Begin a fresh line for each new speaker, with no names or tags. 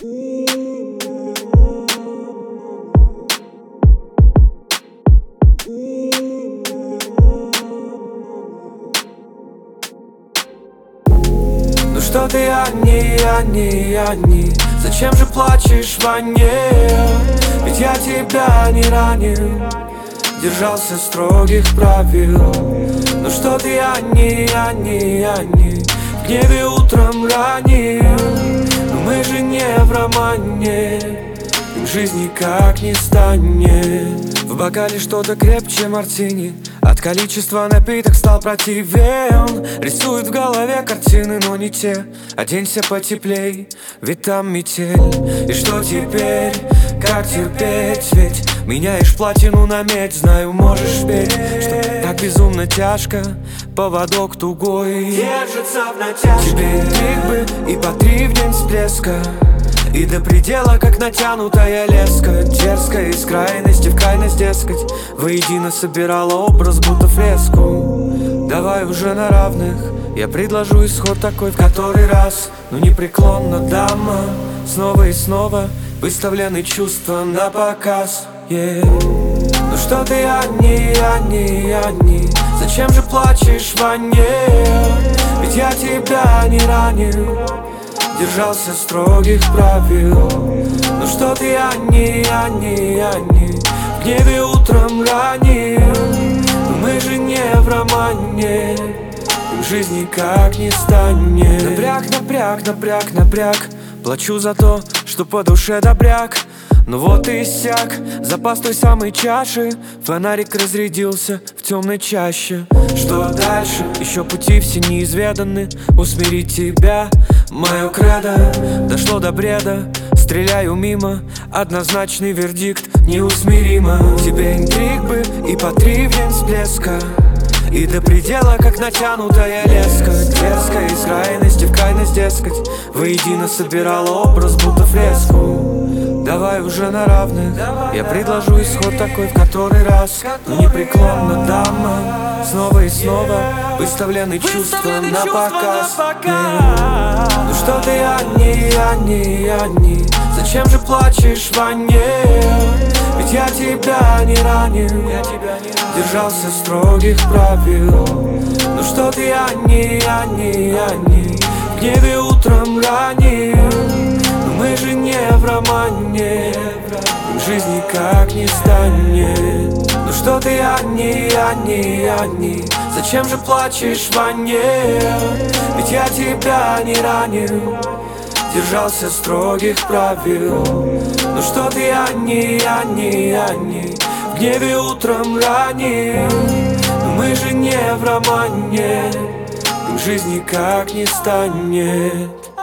Ну что ты, Ани, зачем же плачешь в ванне? Ведь я тебя не ранил, держался строгих правил. Ну что ты, Ани, в гневе утром ранил. Но мы же не в романе, им жизнь никак не станет. В бокале что-то крепче мартини, от количества напиток стал противен. Рисует в голове картины, но не те. Оденься потеплей, ведь там метель. И что теперь, как терпеть? Ведь меняешь платину на медь. Знаю, можешь петь, что так безумно тяжко, поводок тугой держится в натяжке. Тебе трик бы и по 3 в день всплеска, и до предела, как натянутая леска. Дерзкая из крайности в крайность, дескать, воедино собирала образ, будто фреску. Давай уже на равных, я предложу исход такой в который раз. Но непреклонно, дама, снова и снова выставлены чувства на показ. Ну что ты, Ани, зачем же плачешь в ванне? Ведь я тебя не ранил, держался строгих правил. Ну что ты, Ани, в гневе утром ранил. Но мы же не в романе, им жизнь никак не станет. Напряг, плачу за то, что по душе добряк. Ну вот и иссяк запас той самой чаши, фонарик разрядился в темной чаще. Что дальше? Еще пути все неизведаны. Усмирить тебя, мое кредо, дошло до бреда. Стреляю мимо, однозначный вердикт неусмиримо. Тебе интриг бы и по 3 в день всплеска, и до предела, как натянутая леска. Дерзкая из крайности в крайность, дескать, воедино собирала образ, будто фреску. Давай уже на равных, я предложу исход такой в который раз. Но непреклонно, дама, снова и снова выставлены чувства на показ. Ну что ты, Ани, зачем же плачешь в ванне? Ведь я тебя не ранил, держался строгих правил. Ну что ты, Ани, в гневе утром ранил. Но мы же не в романе, им жизнь никак не станет. Ну что ты, Ани, зачем же плачешь в ванне? Ведь я тебя не ранил, держался строгих правил. Ну что ты, Ани, в гневе утром ранил. Но мы же не в романе, им жизнь никак не станет.